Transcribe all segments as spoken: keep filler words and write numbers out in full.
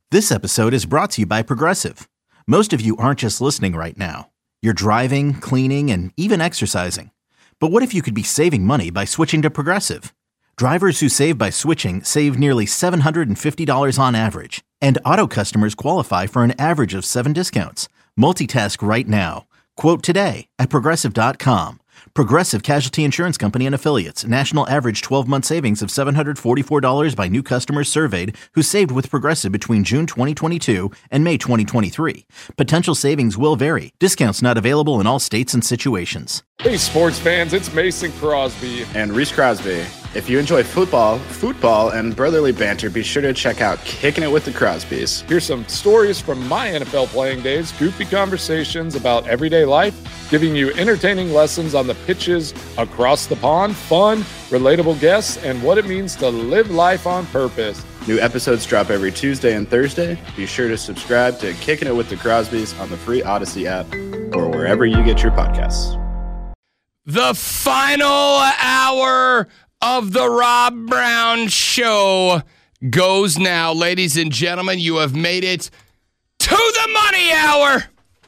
This episode is brought to you by Progressive. Most of you aren't just listening right now. You're driving, cleaning, and even exercising. But what if you could be saving money by switching to Progressive? Drivers who save by switching save nearly seven hundred fifty dollars on average. And auto customers qualify for an average of seven discounts. Multitask right now. Quote today at Progressive dot com. Progressive Casualty Insurance Company and Affiliates. National average twelve-month savings of seven hundred forty-four dollars by new customers surveyed who saved with Progressive between June twenty twenty-two and May twenty twenty-three. Potential savings will vary. Discounts not available in all states and situations. Hey, sports fans, it's Mason Crosby. And Reese Crosby. If you enjoy football, football, and brotherly banter, be sure to check out Kicking It with the Crosbys. Here's some stories from my N F L playing days, goofy conversations about everyday life, giving you entertaining lessons on the pitches across the pond, fun, relatable guests, and what it means to live life on purpose. New episodes drop every Tuesday and Thursday. Be sure to subscribe to Kicking It with the Crosbys on the free Odyssey app or wherever you get your podcasts. The final hour of the Rob Brown Show goes now. Ladies and gentlemen, you have made it to the money hour.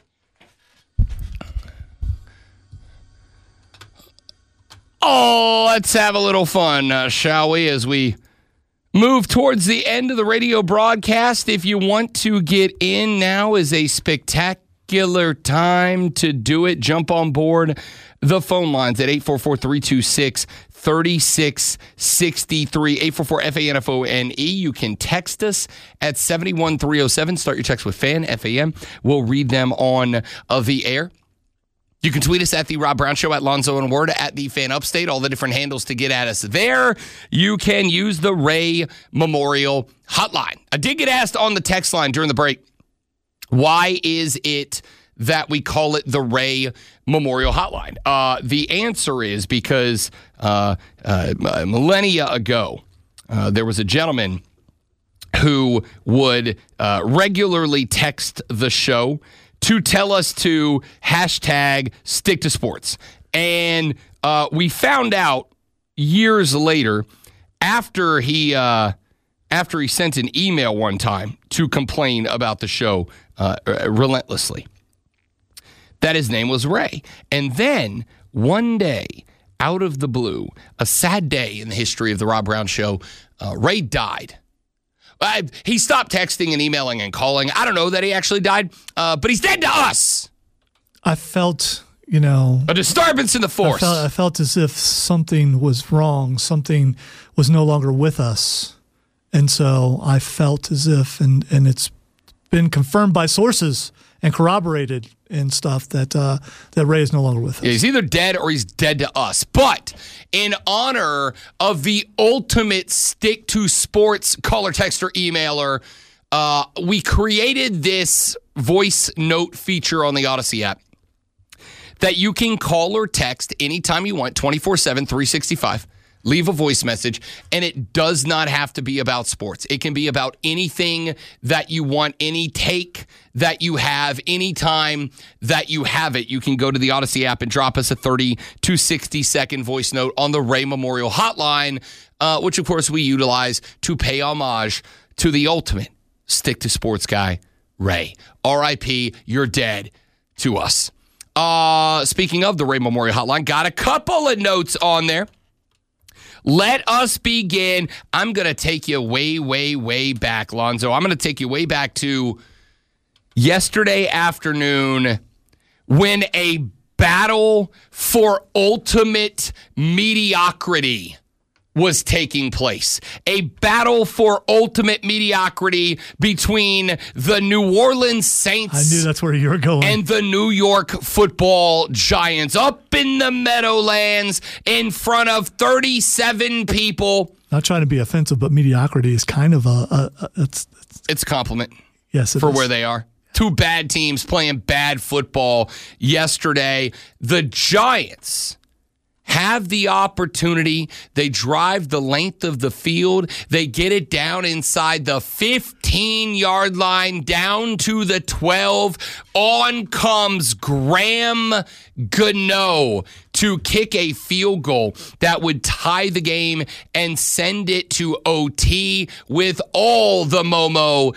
Oh, let's have a little fun, uh, shall we, as we move towards the end of the radio broadcast. If you want to get in, now is a spectacular time to do it. Jump on board the phone lines at eight four four, three two six, three six six three, eight four four, F A N F O N E. You can text us at seven one three oh seven. Start your text with FAN, F A M. We'll read them on uh, the air. You can tweet us at The Rob Brown Show, at Lonzo and Word, at The Fan Upstate, all the different handles to get at us there. You can use the Ray Memorial Hotline. I did get asked on the text line during the break, why is it that we call it the Ray Memorial Hotline? Uh, the answer is because uh, uh, millennia ago, uh, there was a gentleman who would uh, regularly text the show to tell us to hashtag stick to sports. And uh, we found out years later, after he uh, after he sent an email one time to complain about the show uh, relentlessly, that his name was Ray. And then one day, out of the blue, a sad day in the history of the Rob Brown Show, uh, Ray died. Uh, he stopped texting and emailing and calling. I don't know that he actually died, uh, but he's dead to us. I felt, you know... a disturbance in the force. I felt, I felt as if something was wrong. Something was no longer with us. And so I felt as if, and, and it's been confirmed by sources and corroborated and stuff, that uh, that Ray is no longer with us. Yeah, he's either dead or he's dead to us. But in honor of the ultimate stick to sports caller, texter, emailer, uh, we created this voice note feature on the Odyssey app that you can call or text anytime you want, twenty-four seven, three sixty-five. Leave a voice message, and it does not have to be about sports. It can be about anything that you want, any take that you have, anytime that you have it. You can go to the Odyssey app and drop us a thirty to sixty second voice note on the Ray Memorial Hotline, uh, which, of course, we utilize to pay homage to the ultimate stick-to-sports guy, Ray. R I P, you're dead to us. Uh, speaking of the Ray Memorial Hotline, got a couple of notes on there. Let us begin. I'm going to take you way, way, way back, Lonzo. I'm going to take you way back to yesterday afternoon when a battle for ultimate mediocrity was taking place. A battle for ultimate mediocrity between the New Orleans Saints I knew that's where you were going. and the New York Football Giants up in the Meadowlands in front of thirty-seven people. Not trying to be offensive, but mediocrity is kind of a, a, a it's, it's It's a compliment yes, it for is. where they are. Two bad teams playing bad football yesterday. The Giants have the opportunity. They drive the length of the field. They get it down inside the fifteen-yard line, down to the twelve. On comes Graham Gano to kick a field goal that would tie the game and send it to O T with all the Momo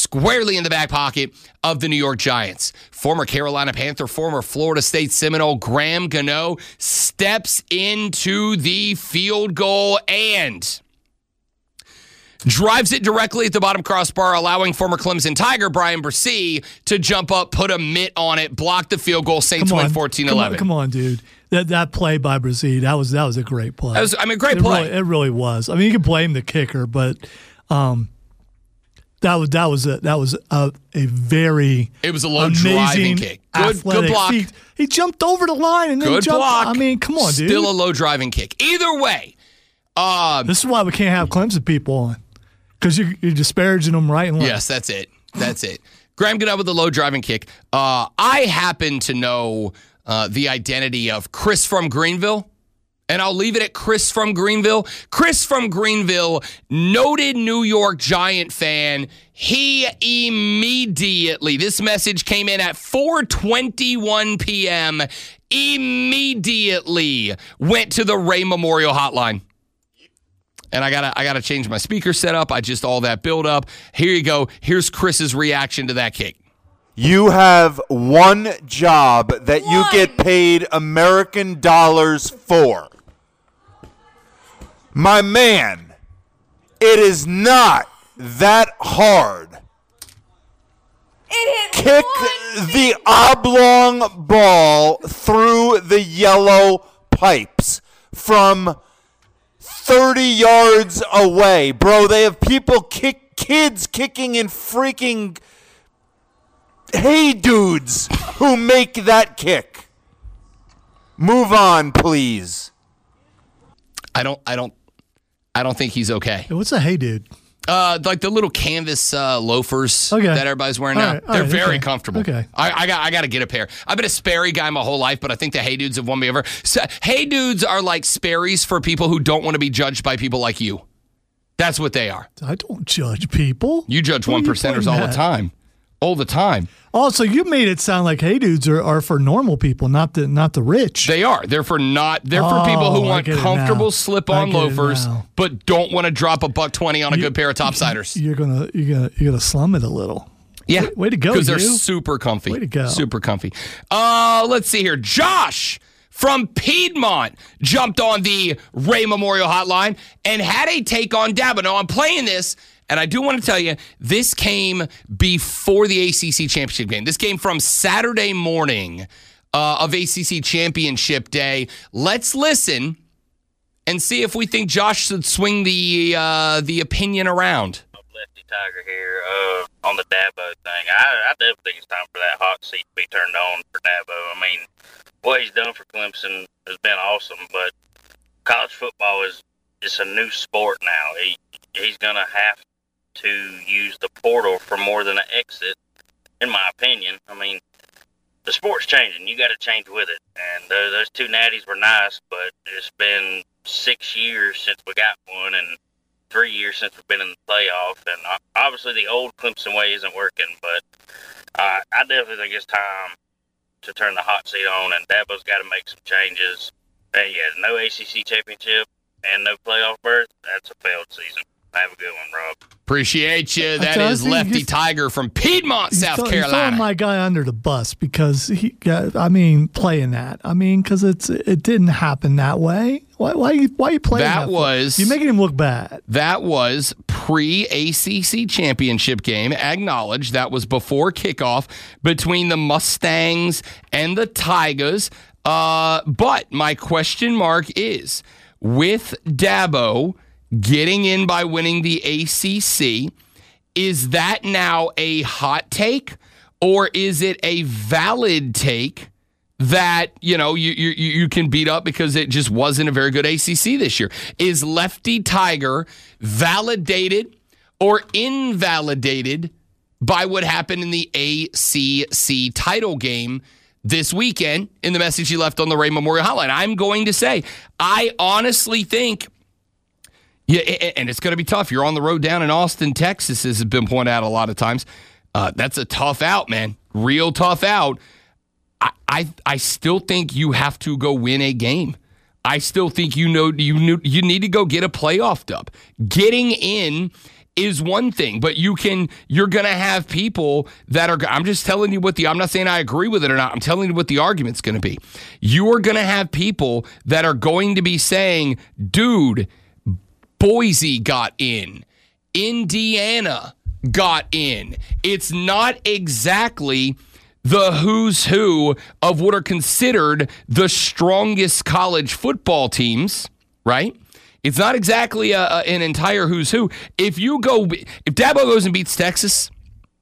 squarely in the back pocket of the New York Giants. Former Carolina Panther, former Florida State Seminole Graham Gano steps into the field goal and drives it directly at the bottom crossbar, allowing former Clemson Tiger Brian Bresee to jump up, put a mitt on it, block the field goal. Saints win fourteen eleven. Come on, come on, dude. That that play by Bresee, that was that was a great play. That was, I mean, great it play. Really, it really was. I mean, you can blame the kicker, but um, that was that was a that was a, a very it was a low amazing, driving kick. Good, good block. He, he jumped over the line and then good jumped. block. I mean, come on, dude. Still a low driving kick. Either way, um, this is why we can't have Clemson people on. Because you're, you're disparaging them right and left. Yes, that's it. That's it. Graham Gano with the low driving kick. Uh, I happen to know uh, the identity of Chris from Greenville, and I'll leave it at Chris from Greenville. Chris from Greenville, noted New York Giant fan. He immediately, this message came in at four twenty-one p.m., immediately went to the Ray Memorial Hotline. And I gotta, I gotta change my speaker setup. I just all that build up. Here you go. Here's Chris's reaction to that kick. You have one job that one. you get paid American dollars for. My man, it is not that hard. It hit Kick the oblong ball through the yellow pipes from thirty yards away. Bro, they have people kick kids kicking in freaking hey dudes who make that kick. Move on, please. I don't I don't I don't think he's okay. What's a hey dude? Uh, like the little canvas uh, loafers okay. that everybody's wearing all now. Right, They're right, very okay. comfortable. Okay. I, I got I got to get a pair. I've been a Sperry guy my whole life, but I think the Hey Dudes have won me over. So, hey Dudes are like Sperry's for people who don't want to be judged by people like you. That's what they are. I don't judge people. You judge one percenters all the time. All the time. Oh, so you made it sound like hey dudes are, are for normal people, not the not the rich. They are. They're for not. They're oh, for people who want comfortable now. slip-on loafers, but don't want to drop a buck twenty on a you, good pair of topsiders. You're gonna you're gonna you're gonna slum it a little. Yeah, way, way to go, because they're you. super comfy. Way to go, super comfy. Uh, let's see here. Josh from Piedmont jumped on the Ray Memorial Hotline and had a take on Dabo. Now I'm playing this. And I do want to tell you, this came before the A C C Championship game. This came from Saturday morning uh, of A C C Championship Day. Let's listen and see if we think Josh should swing the uh, the opinion around. Lefty Tiger here uh, on the Dabo thing. I, I definitely think it's time for that hot seat to be turned on for Dabo. I mean, what he's done for Clemson has been awesome, but college football is it's a new sport now. He, he's going to have to use the portal for more than an exit, in my opinion. I mean, the sport's changing. You got to change with it. And uh, those two natties were nice, but it's been six years since we got one and three years since we've been in the playoff. And obviously the old Clemson way isn't working, but uh, I definitely think it's time to turn the hot seat on, and Dabo's got to make some changes. And yeah, no A C C championship and no playoff berth, that's a failed season. Have a good one, Rob. Appreciate you. That is Lefty Tiger from Piedmont, South th- Carolina. Throwing my guy under the bus because he got, I mean, playing that. I mean, because it's it didn't happen that way. Why why you why you playing that? That was you're making him look bad. That was pre-A C C championship game. Acknowledged that was before kickoff between the Mustangs and the Tigers. Uh, but my question mark is, with Dabo getting in by winning the A C C, is that now a hot take, or is it a valid take that, you know, you you you can beat up because it just wasn't a very good A C C this year? Is Lefty Tiger validated or invalidated by what happened in the A C C title game this weekend in the message he left on the Ray Memorial Hotline? I'm going to say, I honestly think, yeah, and it's going to be tough. You're on the road down in Austin, Texas, as has been pointed out a lot of times. Uh, that's a tough out, man. Real tough out. I, I I still think you have to go win a game. I still think you know you you need to go get a playoff dub. Getting in is one thing, but you can, you're going to have people that are, I'm just telling you what the, I'm not saying I agree with it or not. I'm telling you what the argument's going to be. You are going to have people that are going to be saying, dude, Boise got in. Indiana got in. It's not exactly the who's who of what are considered the strongest college football teams, right? It's not exactly a, a, an entire who's who. If you go, if Dabo goes and beats Texas,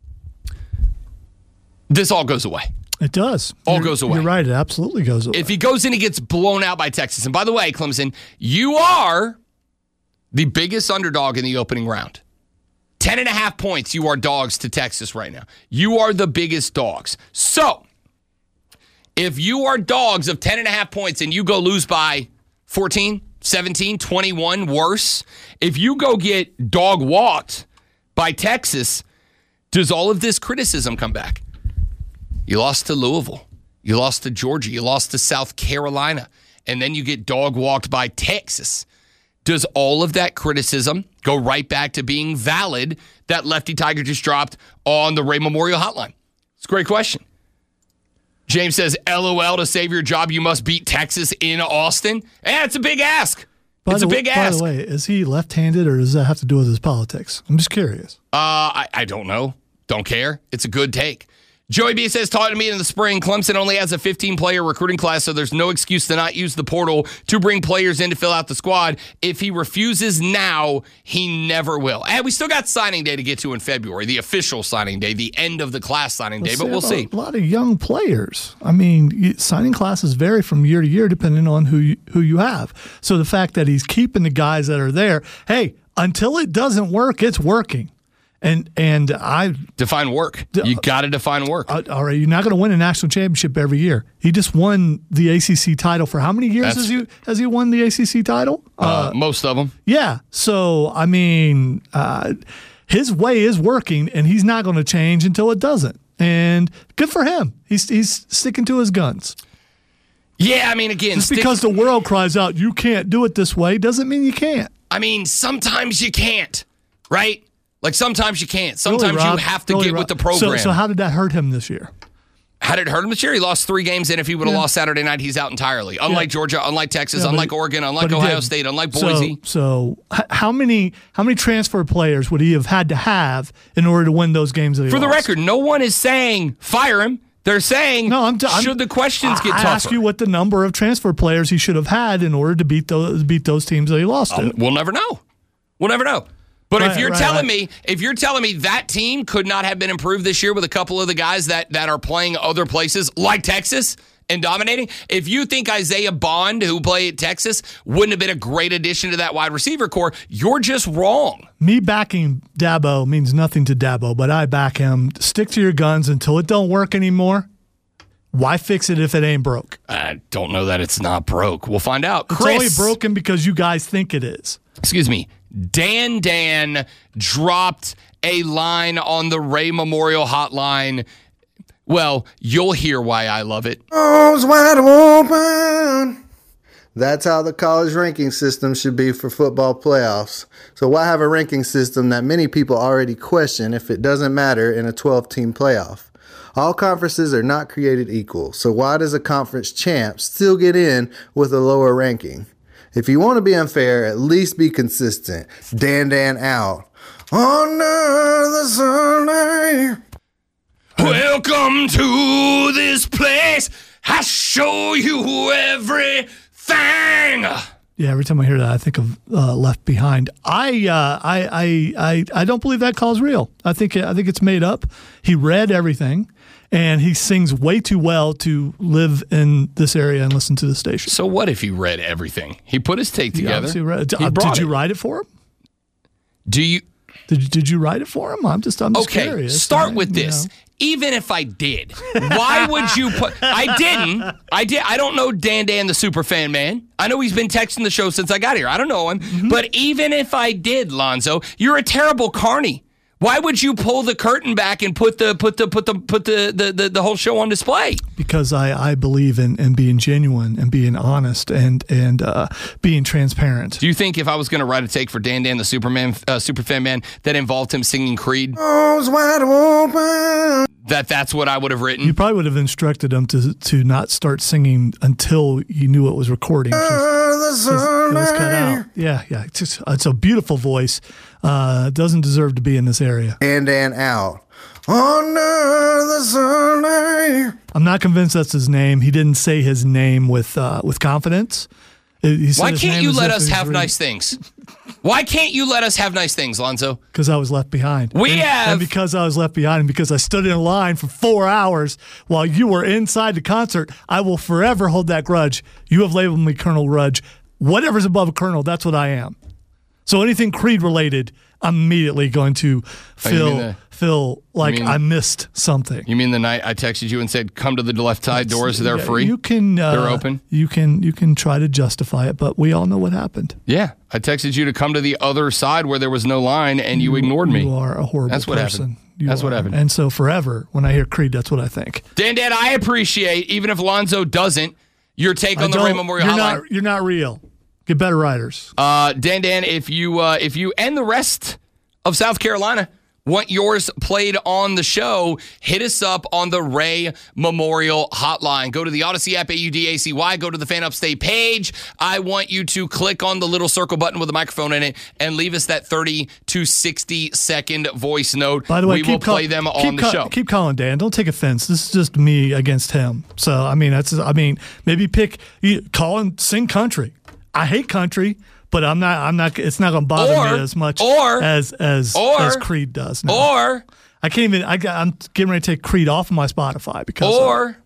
this all goes away. It does. All you're, goes away. You're right. It absolutely goes away. If he goes in and gets blown out by Texas, and by the way, Clemson, you are the biggest underdog in the opening round. Ten and a half points, you are dogs to Texas right now. You are the biggest dogs. So, if you are dogs of ten and a half points and you go lose by fourteen, seventeen, twenty-one, worse, if you go get dog walked by Texas, does all of this criticism come back? You lost to Louisville. You lost to Georgia. You lost to South Carolina. And then you get dog walked by Texas. Does all of that criticism go right back to being valid that Lefty Tiger just dropped on the Ray Memorial Hotline? It's a great question. James says, LOL, to save your job, you must beat Texas in Austin. Yeah, it's a big ask. By it's the, a big by ask. By the way, is he left-handed or does that have to do with his politics? I'm just curious. Uh, I, I don't know. Don't care. It's a good take. Joey B says, talking to me in the spring, Clemson only has a fifteen-player recruiting class, so there's no excuse to not use the portal to bring players in to fill out the squad. If he refuses now, he never will. And we still got signing day to get to in February, the official signing day, the end of the class signing day, Let's but we'll a, see. A lot of young players. I mean, you, signing classes vary from year to year depending on who you, who you have. So the fact that he's keeping the guys that are there, hey, until it doesn't work, it's working. And and I define work. You got to define work. Uh, all right, you're not going to win a national championship every year. He just won the A C C title for how many years That's, has he has he won the A C C title? Uh, uh, most of them. Yeah. So I mean, uh, his way is working, and he's not going to change until it doesn't. And good for him. He's he's sticking to his guns. Yeah, I mean, again, just stick- because the world cries out, "You can't do it this way," doesn't mean you can't. I mean, sometimes you can't, right? Like, sometimes you can't. Sometimes really, you have to really, get Rob. with the program. So, so how did that hurt him this year? How did it hurt him this year? He lost three games, and if he would have yeah. lost Saturday night, he's out entirely. Unlike yeah. Georgia, unlike Texas, yeah, unlike he, Oregon, unlike Ohio State, unlike Boise. So, so how many how many transfer players would he have had to have in order to win those games that he For lost? the record, no one is saying fire him. They're saying, no, I'm t- should I'm, the questions get I tougher? I ask you what the number of transfer players he should have had in order to beat those beat those teams that he lost um, to. We'll never know. We'll never know. But right, if you're right, telling right. me, if you're telling me that team could not have been improved this year with a couple of the guys that that are playing other places like Texas and dominating, if you think Isaiah Bond, who played at Texas, wouldn't have been a great addition to that wide receiver core, you're just wrong. Me backing Dabo means nothing to Dabo, but I back him. Stick to your guns until it don't work anymore. Why fix it if it ain't broke? I don't know that it's not broke. We'll find out. It's Chris, only broken because you guys think it is. Excuse me. Dan Dan dropped a line on the Ray Memorial Hotline. Well, you'll hear why I love it. Arms wide open. That's how the college ranking system should be for football playoffs. So why have a ranking system that many people already question if it doesn't matter in a twelve-team playoff? All conferences are not created equal, so why does a conference champ still get in with a lower ranking? If you want to be unfair, at least be consistent. Dan Dan out. Under the Sunday. Welcome to this place. I show you everything. Yeah, every time I hear that, I think of uh, Left Behind. I, uh, I, I, I, I don't believe that call is real. I think, I think it's made up. He read everything, and he sings way too well to live in this area and listen to the station. So what if he read everything? He put his take together. He read, uh, did you it. write it for him? Do you? Did Did you write it for him? I'm just, I'm just okay, curious. Okay, start I, with this. You know. Even if I did, why would you put? I didn't. I did. I don't know Dan Dan, the super fan man. I know he's been texting the show since I got here. I don't know him. Mm-hmm. But even if I did, Lonzo, you're a terrible carny. Why would you pull the curtain back and put the put the put the put the the, the, the whole show on display? Because I, I believe in, in being genuine and being honest and and uh, being transparent. Do you think if I was going to write a take for Dan Dan the Superman uh, Superfan Man that involved him singing Creed, Arms wide open. that that's what I would have written? You probably would have instructed him to to not start singing until you knew it was recording. Just, just, it was cut out. Yeah, yeah. It's, just, it's a beautiful voice. Uh, doesn't deserve to be in this area. And and out. Under the sun. I'm not convinced that's his name. He didn't say his name with uh, with confidence. He said Why his can't name you as let if us he was have reading- nice things? Why can't you let us have nice things, Lonzo? Because I was left behind. We and, have- and because I was left behind, and because I stood in a line for four hours while you were inside the concert, I will forever hold that grudge. You have labeled me Colonel Grudge. Whatever's above a colonel, that's what I am. So anything Creed related, I'm immediately going to Oh, you feel mean the- feel like mean- I missed something. You mean the night I texted you and said, "Come to the left side doors; they're Yeah, free." You can uh, They're open? You can you can try to justify it, but we all know what happened. Yeah, I texted you to come to the other side where there was no line, and you, ignored me. You are a horrible That's what person. happened. You That's what are. happened. And so forever, when I hear Creed, that's what I think. Dan, Dan, I appreciate even if Lonzo doesn't your take I on the Ray don't- Memorial you're Hotline. not you're not real. Get better writers. Uh, Dan, Dan, if you uh, if you and the rest of South Carolina want yours played on the show, hit us up on the Ray Memorial Hotline. Go to the Odyssey app, A U D A C Y. Go to the Fan Upstate page. I want you to click on the little circle button with a microphone in it and leave us that thirty to sixty second voice note. By the way, we keep will call- play them keep on the call- show. Keep calling Dan. Don't take offense. This is just me against him. So I mean, that's I mean, maybe pick you, call and sing country. I hate country, but I'm not. I'm not. It's not going to bother Or- me as much or- as as or- as Creed does. No. Or, I can't even. I got, I'm getting ready to take Creed off of my Spotify because. of- or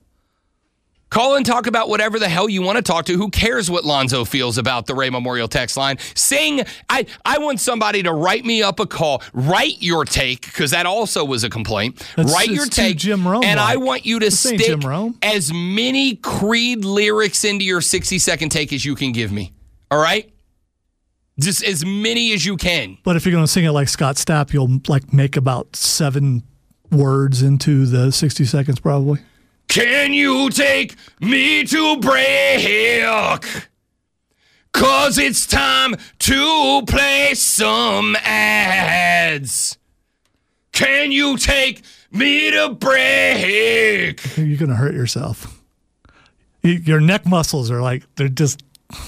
call and talk about whatever the hell you want to talk to. Who cares what Lonzo feels about the Ray Memorial text line? Sing. I, I want somebody to write me up a call. Write your take, because that also was a complaint. That's- write it's your too take. Jim Rome and I like. want you to This ain't stick Jim Rome. as many Creed lyrics into your sixty second take as you can give me. All right? Just as many as you can. But if you're going to sing it like Scott Stapp, you'll like make about seven words into the sixty seconds, probably. Can you take me to break? Cause it's time to play some ads. Can you take me to break? You're going to hurt yourself. You, your neck muscles are like they're just.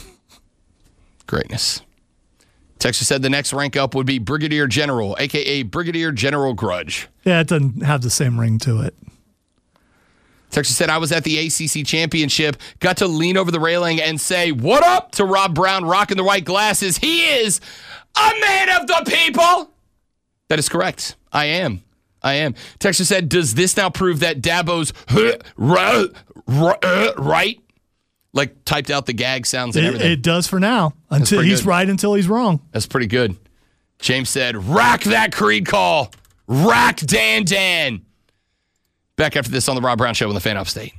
Greatness. Texas said the next rank up would be Brigadier General, a k a. Brigadier General Grudge. Yeah, it doesn't have the same ring to it. Texas said, I was at the A C C championship, got to lean over the railing and say, what up to Rob Brown rocking the white glasses. He is a man of the people. That is correct. I am. I am. Texas said, does this now prove that Dabo's right? Like typed out the gag sounds and It, everything. it does for now. Until pretty he's good. right until he's wrong. That's pretty good. James said, rack that Creed call. Rack Dan Dan. Back after this on the Rob Brown Show on the Fan Upstate.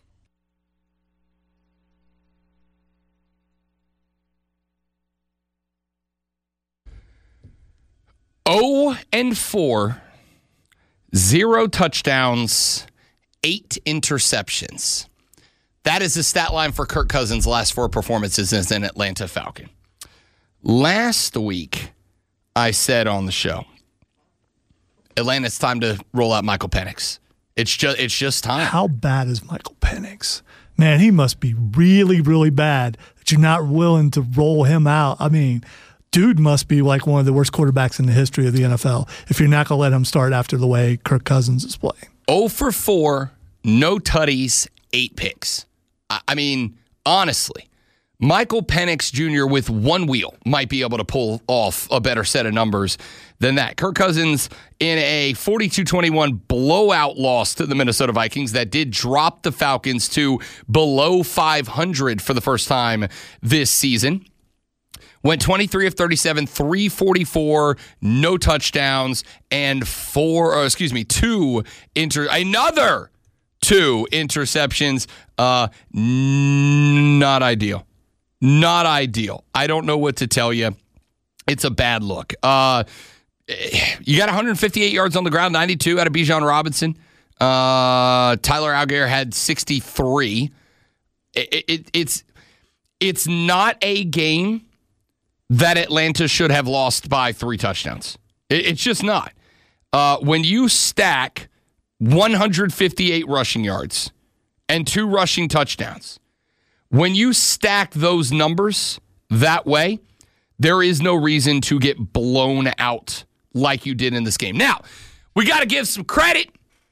Oh and four, zero touchdowns, eight interceptions. That is the stat line for Kirk Cousins' last four performances as an Atlanta Falcon. Last week, I said on the show, Atlanta, it's time to roll out Michael Penix. It's just, it's just time. How bad is Michael Penix? Man, he must be really, really bad that you're not willing to roll him out. I mean, dude must be like one of the worst quarterbacks in the history of the N F L if you're not going to let him start after the way Kirk Cousins is playing. oh for four, no tutties, eight picks. I, I mean, honestly, Michael Penix Junior with one wheel might be able to pull off a better set of numbers than that. Kirk Cousins in a forty-two twenty-one blowout loss to the Minnesota Vikings that did drop the Falcons to below five hundred for the first time this season. Went twenty-three of thirty-seven, three forty-four, no touchdowns, and four, or excuse me, two inter, another two interceptions. Uh, n- not ideal. Not ideal. I don't know what to tell you. It's a bad look. Uh, You got one hundred fifty-eight yards on the ground, ninety-two out of Bijan Robinson. Uh, Tyler Algier had sixty-three. It, it, it's it's not a game that Atlanta should have lost by three touchdowns. It, it's just not. Uh, when you stack one hundred fifty-eight rushing yards and two rushing touchdowns, when you stack those numbers that way, there is no reason to get blown out like you did in this game. Now, we got to give some credit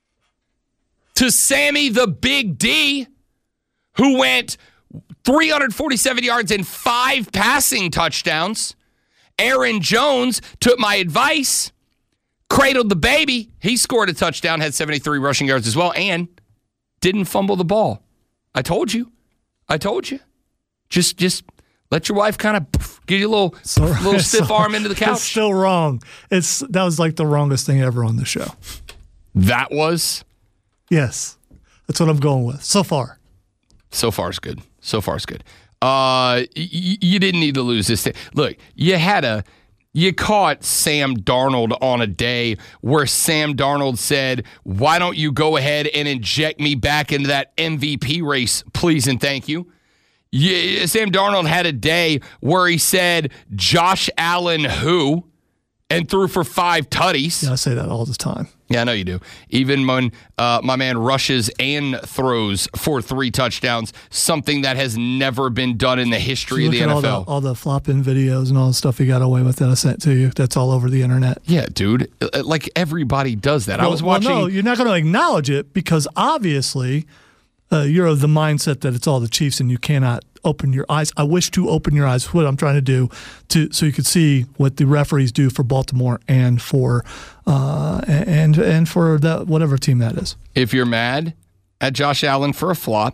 to Sammy the Big D, who went three hundred forty-seven yards and five passing touchdowns. Aaron Jones took my advice, cradled the baby. He scored a touchdown, had seventy-three rushing yards as well, and didn't fumble the ball. I told you. I told you. Just just let your wife kind of give you a little, so, little stiff so, arm into the couch. It's still wrong. It's That was like the wrongest thing ever on the show. That was? Yes. That's what I'm going with so far. So far is good. So far is good. Uh, y- you didn't need to lose this thing. Look, you had a, you caught Sam Darnold on a day where Sam Darnold said, why don't you go ahead and inject me back into that M V P race, please and thank you. Yeah, Sam Darnold had a day where he said, Josh Allen who? And threw for five tutties. Yeah, I say that all the time. Yeah, I know you do. Even when uh, my man rushes and throws for three touchdowns, something that has never been done in the history of the N F L. All the, all the flop-in videos and all the stuff he got away with that I sent to you. That's all over the internet. Yeah, dude. Like, everybody does that. Well, I was watching. Well, no, you're not going to acknowledge it because obviously uh, you're of the mindset that it's all the Chiefs and you cannot open your eyes. I wish to open your eyes. What I'm trying to do to so you could see what the referees do for Baltimore and for uh, and and for that whatever team that is. If you're mad at Josh Allen for a flop,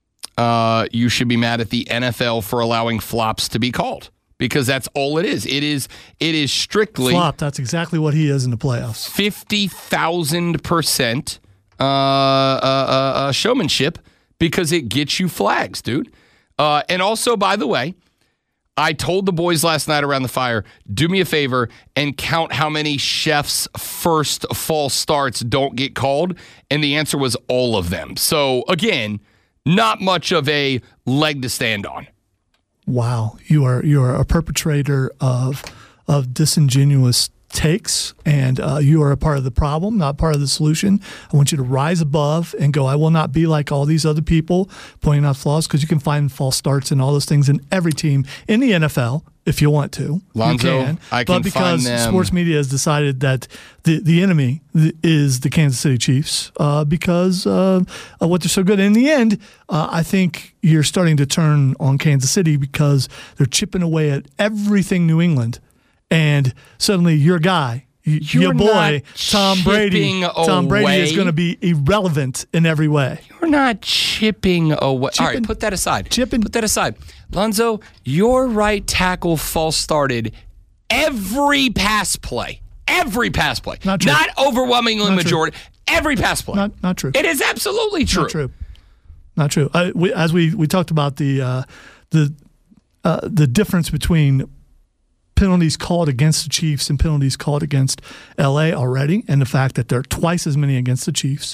uh, you should be mad at the N F L for allowing flops to be called because that's all it is. It is it is strictly flop. That's exactly what he is in the playoffs. Fifty thousand percent uh, uh, uh, showmanship because it gets you flags, dude. Uh, and also, by the way, I told the boys last night around the fire, do me a favor and count how many chefs' first false starts don't get called. And the answer was all of them. So, again, not much of a leg to stand on. Wow. You are you are a perpetrator of of disingenuous takes, and uh, you are a part of the problem, not part of the solution. I want you to rise above and go, I will not be like all these other people pointing out flaws, because you can find false starts and all those things in every team in the N F L if you want to. Lonzo, you can. I can But because find them. sports media has decided that the, the enemy is the Kansas City Chiefs uh, because uh, of what they're so good. In the end, uh, I think you're starting to turn on Kansas City because they're chipping away at everything New England. And suddenly your guy, You're your boy, Tom Brady, chipping Tom Brady away. is going to be irrelevant in every way. You're not chipping away. Chipping. All right, put that aside. Chipping. Put that aside. Lonzo, your right tackle false started every pass play. Every pass play. Not true. Not overwhelmingly Not majority. True. Every pass play. Not, not true. It is absolutely true. Not true. Not true. I, we, as we, we talked about the uh, the uh, the difference between penalties called against the Chiefs and penalties called against L A already, and the fact that there are twice as many against the Chiefs.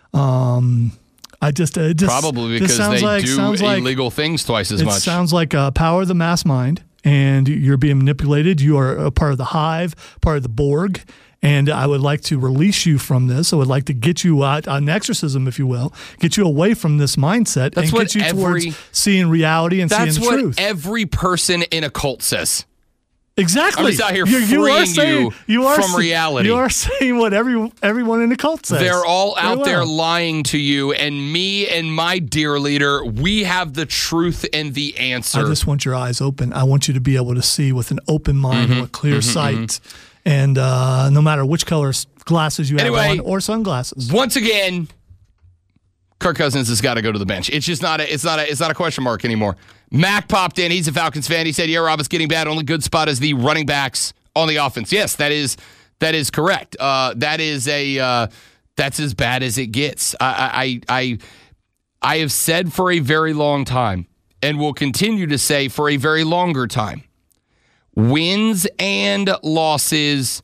Um, I just it just Probably just because they like, do like, illegal things twice as it much. It sounds like a power of the mass mind, and you're being manipulated. You are a part of the hive, part of the Borg. And I would like to release you from this. I would like to get you out, an exorcism, if you will, get you away from this mindset That's and what get you every, towards seeing reality and that's seeing the what truth. every person in a cult says. Exactly. I'm just out here you, you freeing are saying, you, you are from say, reality. You are saying what every everyone in the cult says. They're all Very out well. there lying to you, and me and my dear leader, we have the truth and the answer. I just want your eyes open. I want you to be able to see with an open mind Mm-hmm, and a clear mm-hmm, sight. Mm-hmm. And uh, no matter which color glasses you have Anyway, on or sunglasses. Once again, Kirk Cousins has got to go to the bench. It's just not a, it's not a, it's not a question mark anymore. Mac popped in. He's a Falcons fan. He said, yeah, Rob, it's getting bad. Only good spot is the running backs on the offense. Yes, that is that is correct. Uh, that is a uh, that's as bad as it gets. I, I I I have said for a very long time, and will continue to say for a very longer time, wins and losses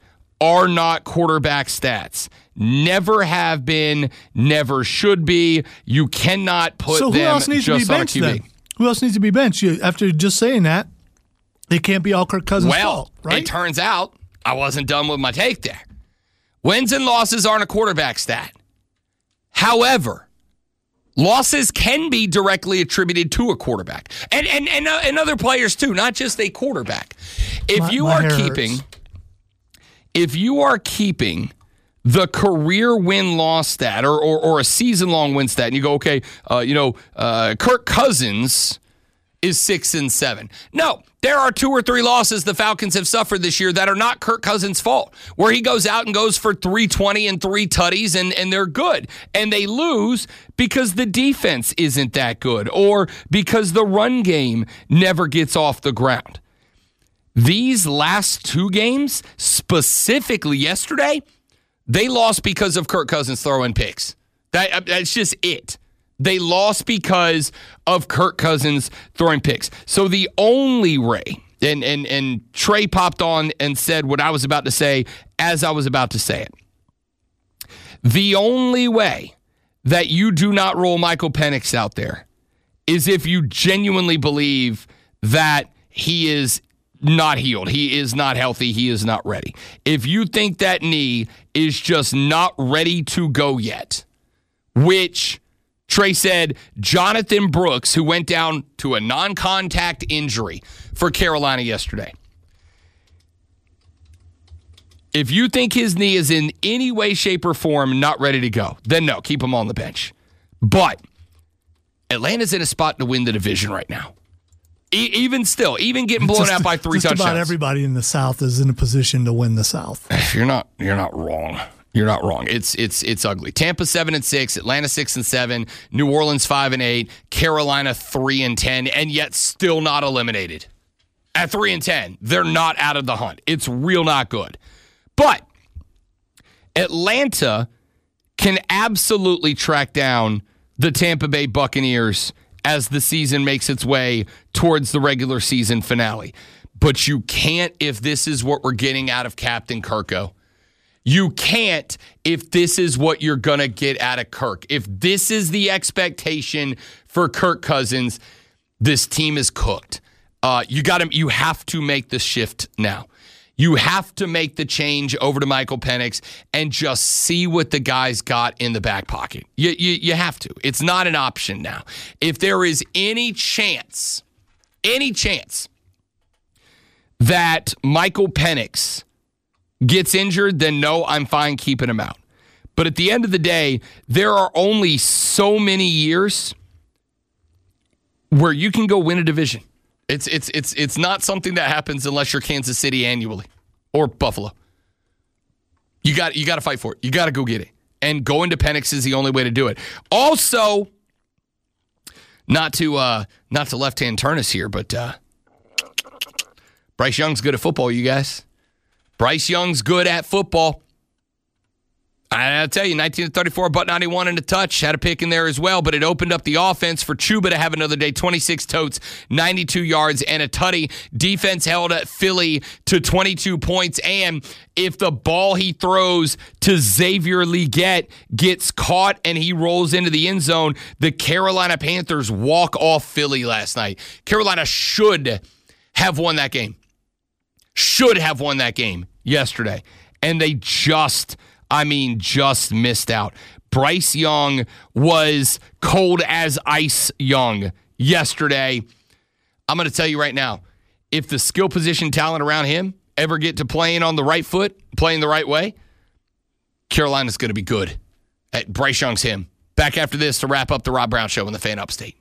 are not quarterback stats. Never have been, never should be. You cannot put so who them else needs just to be on a benched, Q B. then? Who else needs to be benched? You, after just saying that, it can't be all Kirk Cousins' well, fault, right? It turns out I wasn't done with my take there. Wins and losses aren't a quarterback stat. However, losses can be directly attributed to a quarterback. And and and, uh, and other players too, not just a quarterback. If My- you my are hair keeping hurts. if you are keeping the career win-loss stat or, or, or a season-long win stat, and you go, okay, uh, you know, uh, Kirk Cousins is six and seven. No, there are two or three losses the Falcons have suffered this year that are not Kirk Cousins' fault, where he goes out and goes for three twenty and three tutties, and, and they're good. And they lose because the defense isn't that good or because the run game never gets off the ground. These last two games, specifically yesterday, they lost because of Kirk Cousins throwing picks. That, that's just it. They lost because of Kirk Cousins throwing picks. So the only way, and, and, and Trey popped on and said what I was about to say as I was about to say it. The only way that you do not roll Michael Penix out there is if you genuinely believe that he is not healed. He is not healthy. He is not ready. If you think that knee is just not ready to go yet, which Trey said Jonathan Brooks, who went down to a non-contact injury for Carolina yesterday. If you think his knee is in any way, shape, or form not ready to go, then no, keep him on the bench. But Atlanta's in a spot to win the division right now. E- even still, even getting blown Just- out by three just touchdowns. about everybody in the South is in a position to win the South. You're not. You're not wrong. You're not wrong. It's it's it's ugly. Tampa seven and six, Atlanta six and seven, New Orleans five and eight, Carolina three and ten, and yet still not eliminated. At three and ten, they're not out of the hunt. It's real not good. But Atlanta can absolutely track down the Tampa Bay Buccaneers as the season makes its way towards the regular season finale. But you can't if this is what we're getting out of Captain Kirko. You can't if this is what you're going to get out of Kirk. If this is the expectation for Kirk Cousins, this team is cooked. Uh, you got to, you have to make the shift now. You have to make the change over to Michael Penix and just see what the guy's got in the back pocket. You, you, you have to. It's not an option now. If there is any chance, any chance that Michael Penix gets injured, then no, I'm fine keeping him out. But at the end of the day, there are only so many years where you can go win a division. It's it's it's it's not something that happens unless you're Kansas City annually or Buffalo. You got you got to fight for it. You got to go get it. And going to Penix is the only way to do it. Also, not to uh, not to left-hand turn us here, but uh, Bryce Young's good at football, you guys. Bryce Young's good at football. I'll tell you, nineteen to thirty-four, butt ninety-one and a touch. Had a pick in there as well, but it opened up the offense for Chuba to have another day. twenty-six totes, ninety-two yards, and a tutty. Defense held at Philly to twenty-two points, and if the ball he throws to Xavier Legette gets caught and he rolls into the end zone, the Carolina Panthers walk off Philly last night. Carolina should have won that game. Should have won that game yesterday. And they just... I mean, just missed out. Bryce Young was cold as ice young yesterday. I'm going to tell you right now, if the skill position talent around him ever get to playing on the right foot, playing the right way, Carolina's going to be good. Hey, Bryce Young's him. Back after this to wrap up the Rob Brown Show in the Fan Upstate.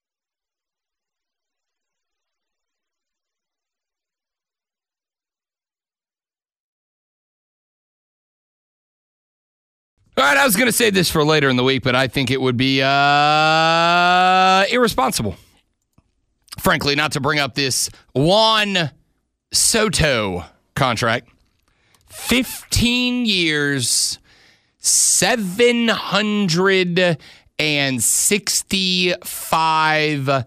All right, I was going to say this for later in the week, but I think it would be uh, irresponsible, frankly, not to bring up this Juan Soto contract. fifteen years, seven hundred sixty-five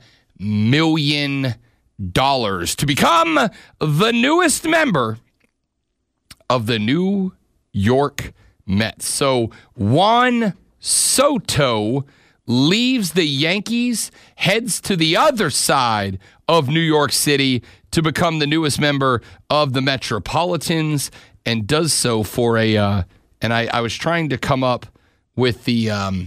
million dollars to become the newest member of the New York Mets. So Juan Soto leaves the Yankees, heads to the other side of New York City to become the newest member of the Metropolitans, and does so for a, uh, and I, I was trying to come up with the um,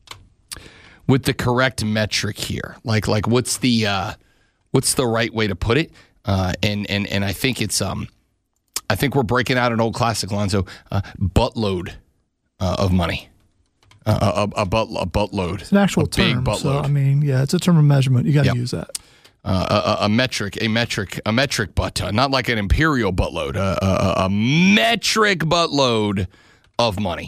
with the correct metric here. Like, like what's the uh, what's the right way to put it? Uh, and and and I think it's um, I think we're breaking out an old classic, Lonzo, uh, buttload uh, of money. Uh, a, a, butt, a buttload. It's an actual a big term. buttload. So, I mean, yeah, it's a term of measurement. You got to Yep. use that. Uh, a, a metric, a metric, a metric butt, uh, not like an imperial buttload, uh, a, a metric buttload of money.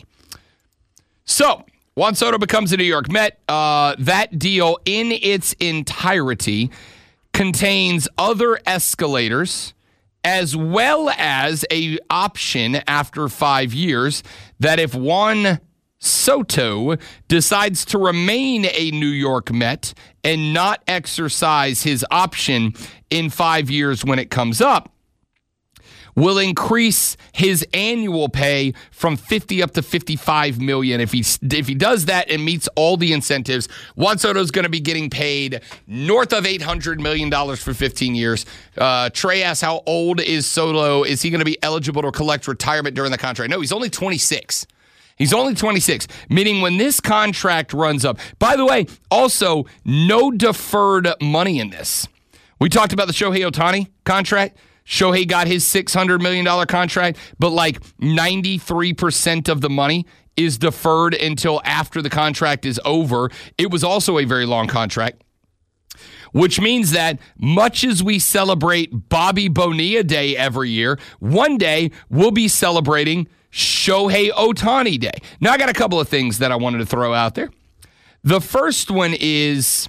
So, Juan Soto becomes a New York Met. Uh, that deal in its entirety contains other escalators, as well as a option after five years that if Juan Soto decides to remain a New York Met and not exercise his option in five years when it comes up, will increase his annual pay from fifty up to fifty-five million. If he if he does that and meets all the incentives, Juan Soto's going to be getting paid north of eight hundred million dollars for fifteen years. Uh, Trey asks, how old is Soto? Is he going to be eligible to collect retirement during the contract? No, he's only twenty-six. He's only twenty-six, meaning when this contract runs up. By the way, also, no deferred money in this. We talked about the Shohei Ohtani contract. Shohei got his six hundred million dollars contract, but like ninety-three percent of the money is deferred until after the contract is over. It was also a very long contract, which means that much as we celebrate Bobby Bonilla Day every year, one day we'll be celebrating Shohei Ohtani Day. Now, I got a couple of things that I wanted to throw out there. The first one is,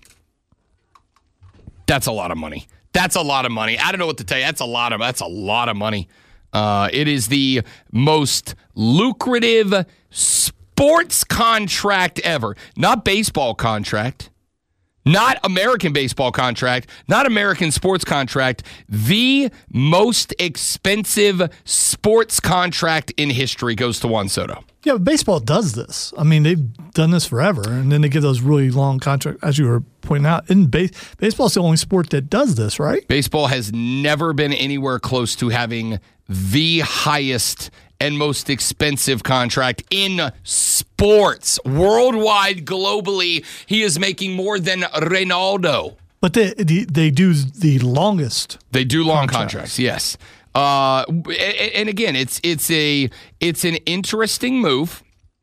that's a lot of money. That's a lot of money. I don't know what to tell you. That's a lot of, that's a lot of money. Uh, it is the most lucrative sports contract ever. Not baseball contract. Not American baseball contract, not American sports contract, the most expensive sports contract in history goes to Juan Soto. Yeah, but baseball does this. I mean, they've done this forever, and then they give those really long contracts, as you were pointing out. In base, baseball's the only sport that does this, right? Baseball has never been anywhere close to having the highest and most expensive contract in sports. Worldwide, globally, he is making more than Ronaldo. But they they do the longest. They do long contracts, contracts, yes. Uh, and, and again, it's it's a it's an interesting move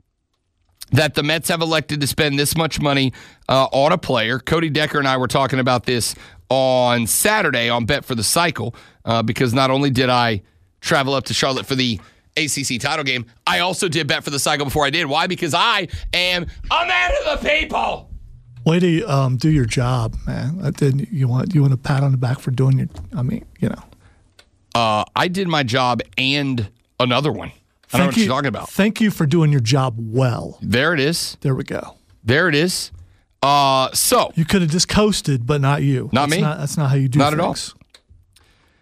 that the Mets have elected to spend this much money uh, on a player. Cody Decker and I were talking about this on Saturday on Bet for the Cycle uh, because not only did I travel up to Charlotte for the A C C title game, I also did Bet for the Cycle before I did. Why? Because I am a man of the people. Way to um, do your job, man. Then you want you want a pat on the back for doing your. I mean, you know. Uh, I did my job and another one. I don't know what you, you're talking about. Thank you for doing your job well. There it is. There we go. There it is. Uh, so you could have just coasted, but not you. Not that's me. Not, that's not how you do. Not things. at all.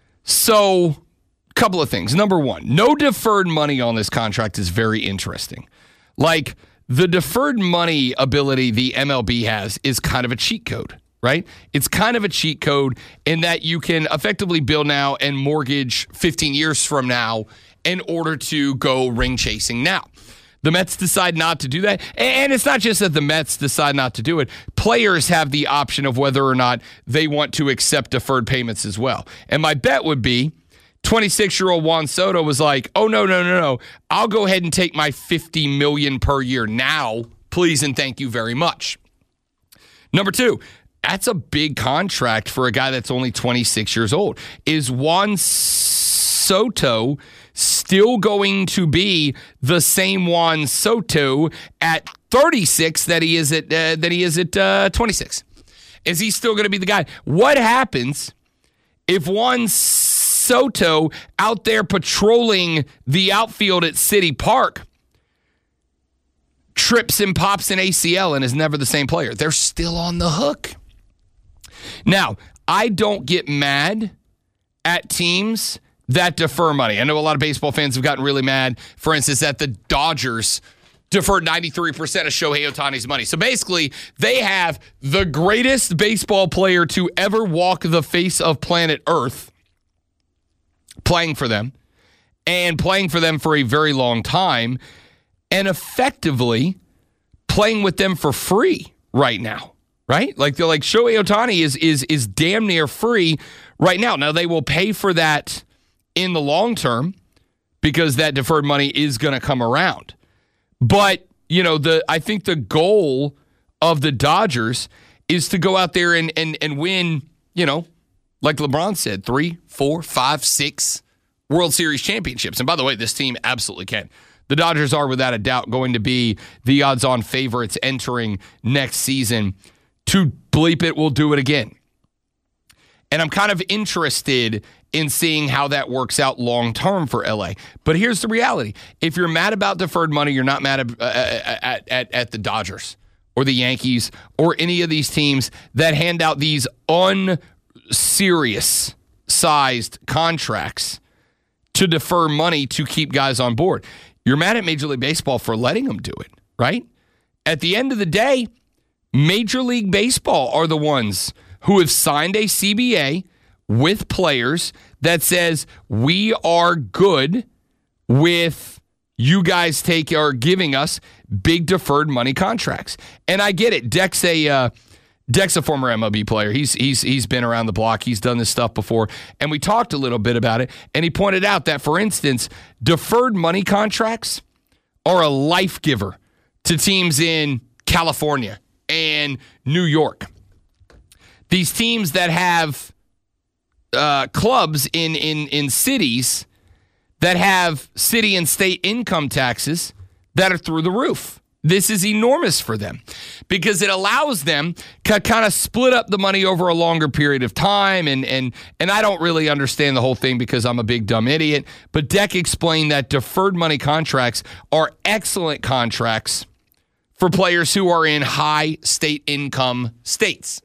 So, couple of things. Number one, no deferred money on this contract is very interesting. Like, the deferred money ability the M L B has is kind of a cheat code, right? It's kind of a cheat code in that you can effectively bill now and mortgage fifteen years from now in order to go ring chasing now. The Mets decide not to do that. And it's not just that the Mets decide not to do it. Players have the option of whether or not they want to accept deferred payments as well. And my bet would be twenty-six-year-old Juan Soto was like, oh, no, no, no, no. I'll go ahead and take my fifty million dollars per year now, please and thank you very much. Number two, that's a big contract for a guy that's only twenty-six years old. Is Juan Soto still going to be the same Juan Soto at thirty-six that he is at uh, that he is at uh, twenty-six? Is he still going to be the guy? What happens if Juan Soto out there patrolling the outfield at City Park trips and pops an A C L and is never the same player? They're still on the hook. Now, I don't get mad at teams that defer money. I know a lot of baseball fans have gotten really mad, for instance, that the Dodgers deferred ninety-three percent of Shohei Ohtani's money. So basically, they have the greatest baseball player to ever walk the face of planet Earth playing for them, and playing for them for a very long time, and effectively playing with them for free right now, right? Like they're like Shohei Ohtani is is is damn near free right now. Now they will pay for that in the long term because that deferred money is going to come around. But, you know, the I think the goal of the Dodgers is to go out there and and and win, you know, like LeBron said, three, four, five, six World Series championships. And by the way, this team absolutely can. The Dodgers are without a doubt going to be the odds-on favorites entering next season. To bleep it, we'll do it again. And I'm kind of interested in seeing how that works out long-term for L A. But here's the reality. If you're mad about deferred money, you're not mad at, uh, at, at, at the Dodgers or the Yankees or any of these teams that hand out these unserious-sized contracts to defer money to keep guys on board. You're mad at Major League Baseball for letting them do it, right? At the end of the day, Major League Baseball are the ones who have signed a C B A with players that says we are good with you guys take or giving us big deferred money contracts. And I get it. Deck's a uh, Deck's a former M L B player. He's he's he's been around the block. He's done this stuff before. And we talked a little bit about it. And he pointed out that, for instance, deferred money contracts are a life giver to teams in California and New York. These teams that have uh, clubs in, in, in cities that have city and state income taxes that are through the roof. This is enormous for them because it allows them to kind of split up the money over a longer period of time. And and and I don't really understand the whole thing because I'm a big dumb idiot. But Deck explained that deferred money contracts are excellent contracts for players who are in high state income states,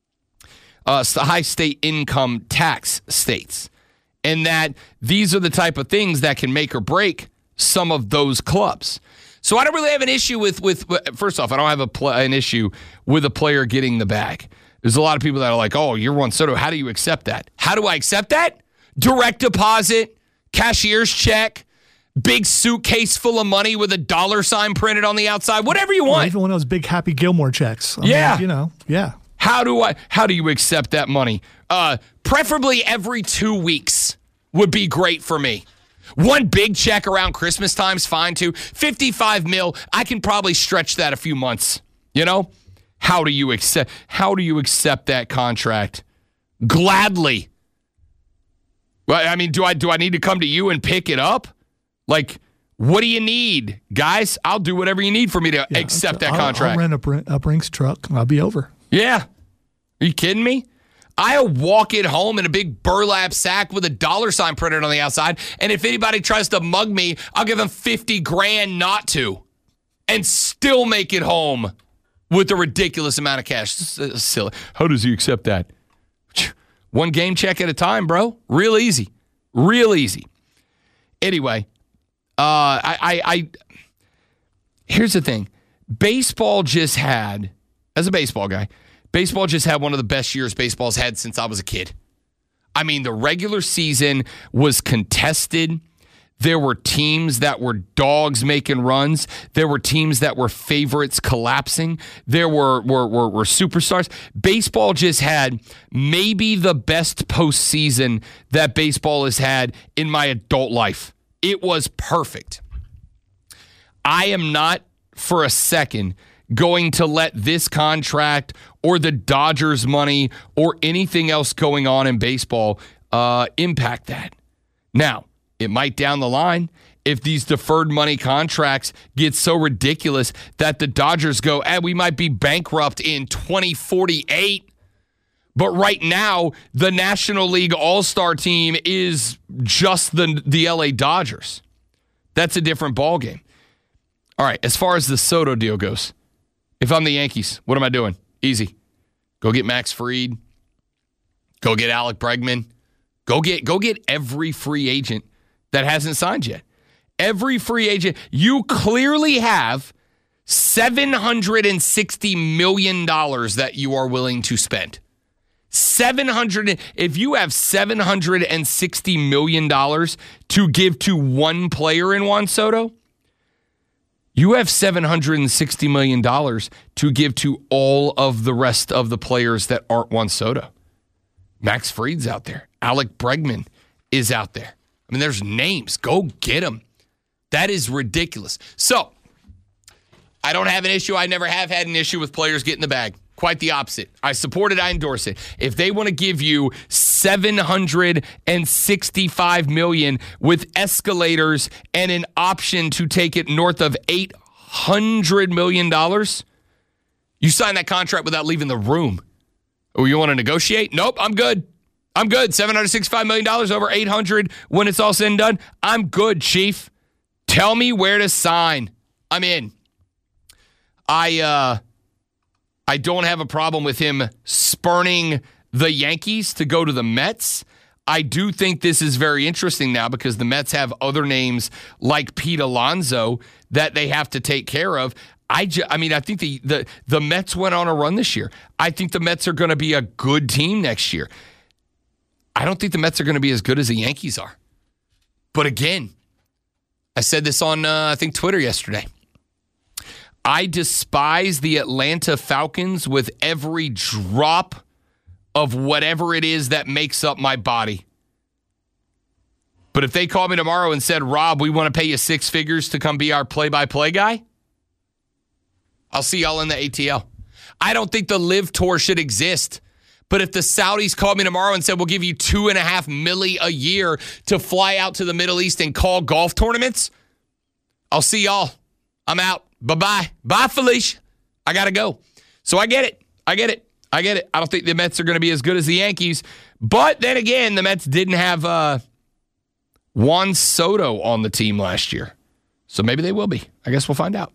uh, high state income tax states. And that these are the type of things that can make or break some of those clubs. So I don't really have an issue with, with first off, I don't have a pl- an issue with a player getting the bag. There's a lot of people that are like, oh, you're Juan Soto. How do you accept that? How do I accept that? Direct deposit, cashier's check, big suitcase full of money with a dollar sign printed on the outside, whatever you want. Or even one of those big Happy Gilmore checks. I yeah. mean, you know, yeah. How do I? How do you accept that money? Uh, preferably every two weeks would be great for me. One big check around Christmas time's fine too. fifty-five mil, I can probably stretch that a few months. You know? How do you accept how do you accept that contract? Gladly. Well, I mean, do I do I need to come to you and pick it up? Like, what do you need? Guys, I'll do whatever you need for me to yeah, accept that I'll, contract. I'll rent a, Brin- a Brinks truck and I'll be over. Yeah. Are you kidding me? I'll walk it home in a big burlap sack with a dollar sign printed on the outside. And if anybody tries to mug me, I'll give them fifty grand not to and still make it home with a ridiculous amount of cash. Silly. How does he accept that? One game check at a time, bro. Real easy. Real easy. Anyway, uh, I, I, I here's the thing. Baseball just had, as a baseball guy, baseball just had one of the best years baseball's had since I was a kid. I mean, the regular season was contested. There were teams that were dogs making runs. There were teams that were favorites collapsing. There were, were, were, were superstars. Baseball just had maybe the best postseason that baseball has had in my adult life. It was perfect. I am not for a second going to let this contract or the Dodgers money or anything else going on in baseball uh, impact that. Now, it might down the line if these deferred money contracts get so ridiculous that the Dodgers go, eh, we might be bankrupt in twenty forty-eight. But right now, the National League All-Star team is just the, the L A Dodgers. That's a different ballgame. All right, as far as the Soto deal goes, if I'm the Yankees, what am I doing? Easy. Go get Max Fried. Go get Alec Bregman. Go get go get every free agent that hasn't signed yet. Every free agent. You clearly have seven hundred sixty million dollars that you are willing to spend. seven hundred If you have seven hundred sixty million dollars to give to one player in Juan Soto, you have seven hundred sixty million dollars to give to all of the rest of the players that aren't Juan Soto. Max Fried's out there. Alec Bregman is out there. I mean, there's names. Go get them. That is ridiculous. So, I don't have an issue. I never have had an issue with players getting the bag. Quite the opposite. I support it. I endorse it. If they want to give you seven hundred sixty-five million dollars with escalators and an option to take it north of eight hundred million dollars, you sign that contract without leaving the room. Oh, you want to negotiate? Nope, I'm good. I'm good. seven hundred sixty-five million dollars over eight hundred when it's all said and done. I'm good, Chief. Tell me where to sign. I'm in. I uh, I don't have a problem with him spurning the Yankees to go to the Mets. I do think this is very interesting now because the Mets have other names like Pete Alonso that they have to take care of. I, ju- I mean, I think the, the, the Mets went on a run this year. I think the Mets are going to be a good team next year. I don't think the Mets are going to be as good as the Yankees are. But again, I said this on, uh, I think, Twitter yesterday. I despise the Atlanta Falcons with every drop of whatever it is that makes up my body. But if they called me tomorrow and said, Rob, we want to pay you six figures to come be our play-by-play guy, I'll see y'all in the A T L. I don't think the Live Tour should exist. But if the Saudis called me tomorrow and said, we'll give you two and a half milli a year to fly out to the Middle East and call golf tournaments, I'll see y'all. I'm out. Bye-bye. Bye, Felicia. I got to go. So I get it. I get it. I get it. I don't think the Mets are going to be as good as the Yankees. But then again, the Mets didn't have uh, Juan Soto on the team last year. So maybe they will be. I guess we'll find out.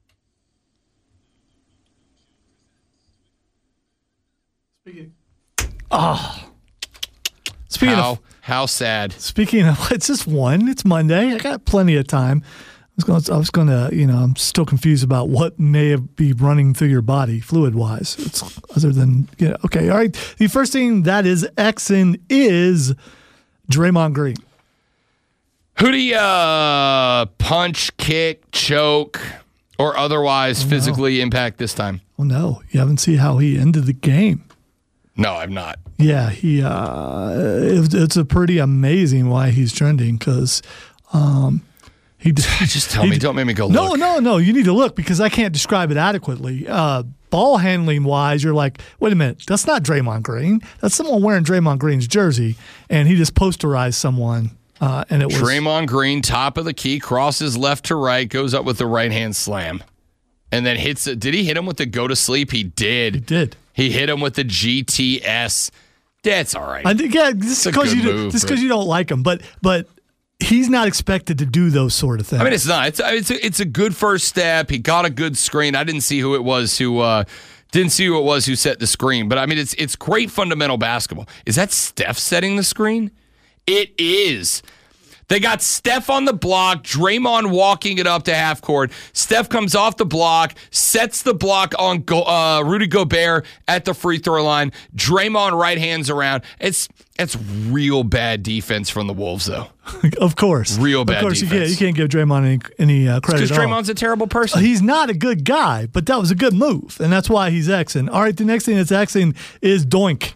Speaking. Oh. Speaking how, of how sad. Speaking of, it's just one. It's Monday. I got plenty of time. I was going. To, I was going to. You know, I'm still confused about what may be running through your body, fluid wise. It's other than yeah. You know, okay. All right. The first thing that is Xing is Draymond Green. Who do you uh, punch, kick, choke, or otherwise oh, no. physically impact this time? Well, no, you haven't seen how he ended the game. No, I've not. Yeah, he. Uh, it, it's a pretty amazing why he's trending because um, he just tell he, me. Don't make me go. No, look. no, no. You need to look because I can't describe it adequately. Uh, ball handling wise, you're like, wait a minute, that's not Draymond Green. That's someone wearing Draymond Green's jersey, and he just posterized someone. Uh, and it was Draymond Green, top of the key, crosses left to right, goes up with the right hand slam, and then hits it. Did he hit him with the go to sleep? He did. He did. He hit him with the G T S. That's all right. I, yeah, just because you do, just because you don't like him, but but he's not expected to do those sort of things. I mean, it's not. It's it's a, it's a good first step. He got a good screen. I didn't see who it was who uh, didn't see who it was who set the screen, but I mean, it's it's great fundamental basketball. Is that Steph setting the screen? It is. They got Steph on the block, Draymond walking it up to half court. Steph comes off the block, sets the block on Go, uh, Rudy Gobert at the free throw line. Draymond right hands around. It's it's real bad defense from the Wolves, though. Of course. Real bad defense. Of course, defense. you can't, you can't give Draymond any, any uh, credit because Draymond's a terrible person. Uh, he's not a good guy, but that was a good move, and that's why he's Xing. All right, the next thing that's Xing is Doink.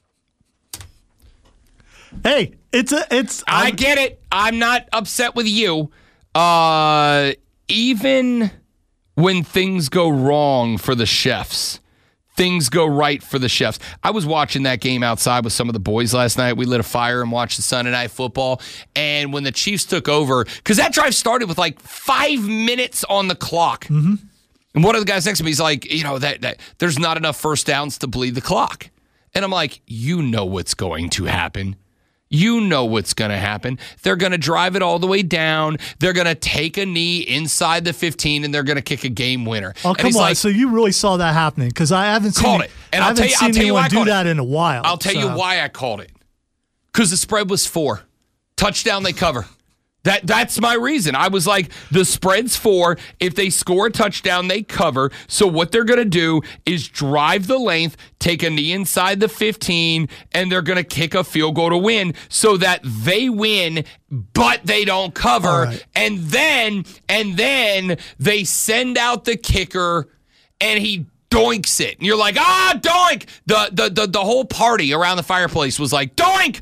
Hey, it's a it's. I'm, I get it. I'm not upset with you. Uh, even when things go wrong for the Chefs, things go right for the Chefs. I was watching that game outside with some of the boys last night. We lit a fire and watched the Sunday Night Football. And when the Chiefs took over, because that drive started with like five minutes on the clock. Mm-hmm. And one of the guys next to me is like, you know, that, that there's not enough first downs to bleed the clock. And I'm like, you know what's going to happen. You know what's going to happen. They're going to drive it all the way down. They're going to take a knee inside the fifteen, and they're going to kick a game winner. Oh, come on. Like, so you really saw that happening? Because I haven't seen, called it. And I I'll haven't tell you, seen I'll tell you anyone why I do called that it. in a while. I'll tell so. you why I called it. Because the spread was four. Touchdown, they cover. That That's my reason. I was like, the spread's four. If they score a touchdown, they cover. So what they're going to do is drive the length, take a knee inside the fifteen, and they're going to kick a field goal to win so that they win, but they don't cover. Right. And then, and then they send out the kicker, and he doinks it. And you're like, ah, doink! The, the, the, the whole party around the fireplace was like, doink!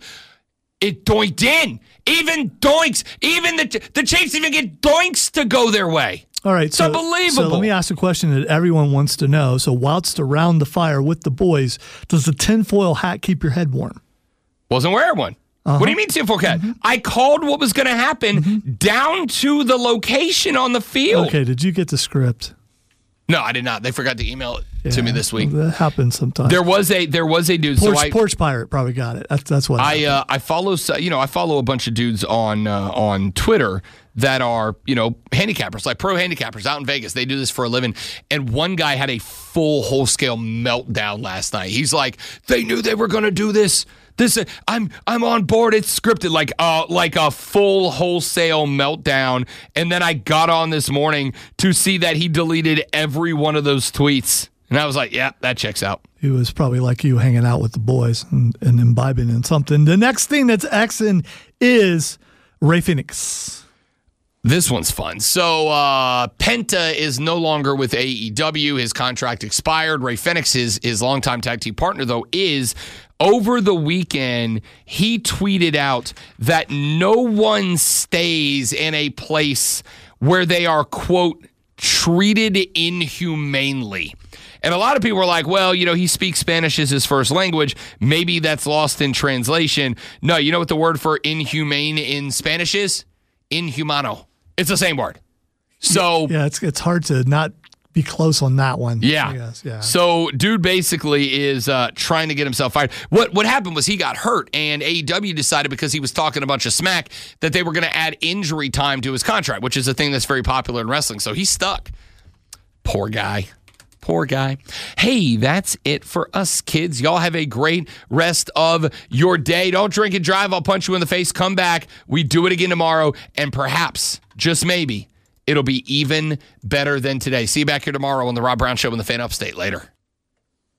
It doinked in. Even doinks, even the the Chiefs even get doinks to go their way. All right, it's so, unbelievable. So let me ask a question that everyone wants to know. So whilst around the fire with the boys, does the tinfoil hat keep your head warm? Wasn't wearing one. Uh-huh. What do you mean tinfoil hat? Mm-hmm. I called what was going to happen mm-hmm. down to the location on the field. Okay, did you get the script? No, I did not. They forgot to email it yeah, to me this week. That happens sometimes. There was a there was a dude. Porch, so I, Porch Pirate probably got it. That's that's what I uh, I follow. You know, I follow a bunch of dudes on uh, on Twitter that are you know handicappers, like pro handicappers out in Vegas. They do this for a living. And one guy had a full whole scale meltdown last night. He's like, they knew they were going to do this. This uh, I'm I'm on board. It's scripted, like uh like a full wholesale meltdown. And then I got on this morning to see that he deleted every one of those tweets, and I was like, yeah, that checks out. He was probably like you, hanging out with the boys and, and imbibing in something. The next thing that's Xing is Rey Fenix. This one's fun. So uh, Penta is no longer with A E W. His contract expired. Rey Fenix, his, his longtime tag team partner, though, is. Over the weekend, he tweeted out that no one stays in a place where they are, quote, treated inhumanely. And a lot of people were like, well, you know, he speaks Spanish as his first language. Maybe that's lost in translation. No, you know what the word for inhumane in Spanish is? Inhumano. It's the same word. So yeah, it's it's hard to not be close on that one. Yeah. I guess. Yeah. So dude basically is uh, trying to get himself fired. What what happened was he got hurt, and A E W decided, because he was talking a bunch of smack, that they were going to add injury time to his contract, which is a thing that's very popular in wrestling. So he's stuck. Poor guy. Poor guy. Hey, that's it for us, kids. Y'all have a great rest of your day. Don't drink and drive. I'll punch you in the face. Come back. We do it again tomorrow, and perhaps, just maybe, it'll be even better than today. See you back here tomorrow on the Rob Brown Show in the Fan Upstate. Later.